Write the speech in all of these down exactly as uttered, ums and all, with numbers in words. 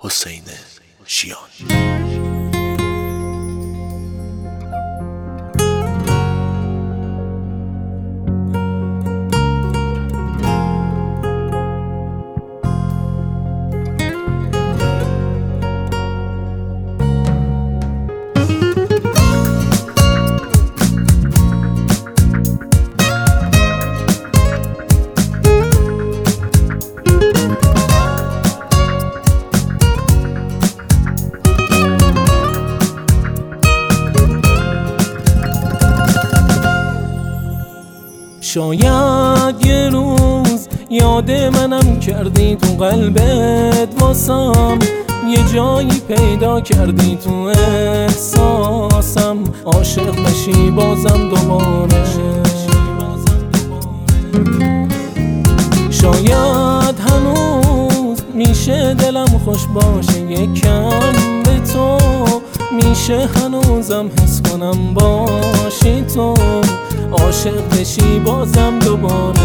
حسین شیان. شاید یه روز یاد منم کردی، تو قلبت واسم یه جایی پیدا کردی، تو احساسم عاشق بشی بازم دوباره. شاید هنوز میشه دلم خوش باشه یکم به تو، میشه هنوزم حس کنم باشی تو، عاشق بشی بازم دوباره.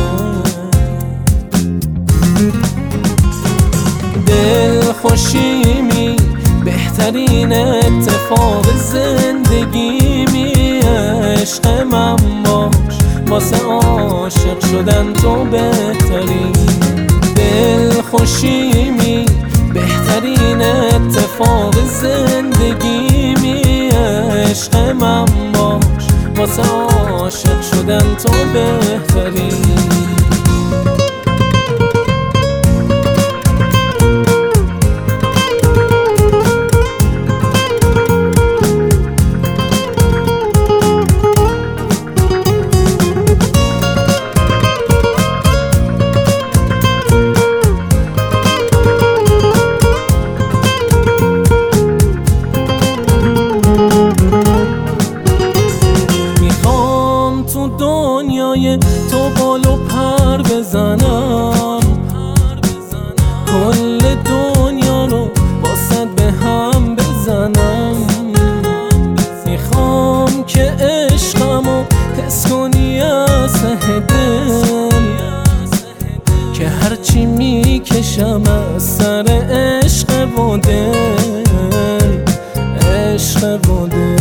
دل خوشیمی بهترین اتفاق زندگیمی، عشق من باش واسه عاشق شدن تو بهترین. دل خوشیمی بهترین اتفاق زندگیمی، عشق من باش واسه عاشق شدن تو بهترین. دنیای تو بالو پر بزنم، کل دنیا رو باست به هم بزنم. میخوام که عشقمو حس کنی از ته دل، که هرچی میکشم از سر عشق و دل، عشق و دل.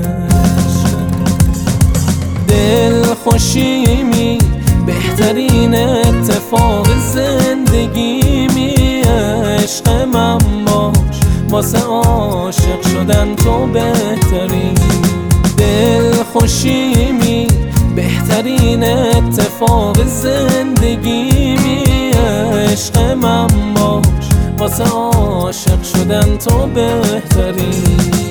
دل خوشیمی بهترین اتفاق زندگیمی، عشق من باش واسه عاشق شدن تو بهترین. دل خوشیمی بهترین اتفاق زندگیمی، عشق من باش واسه عاشق شدن تو بهترین.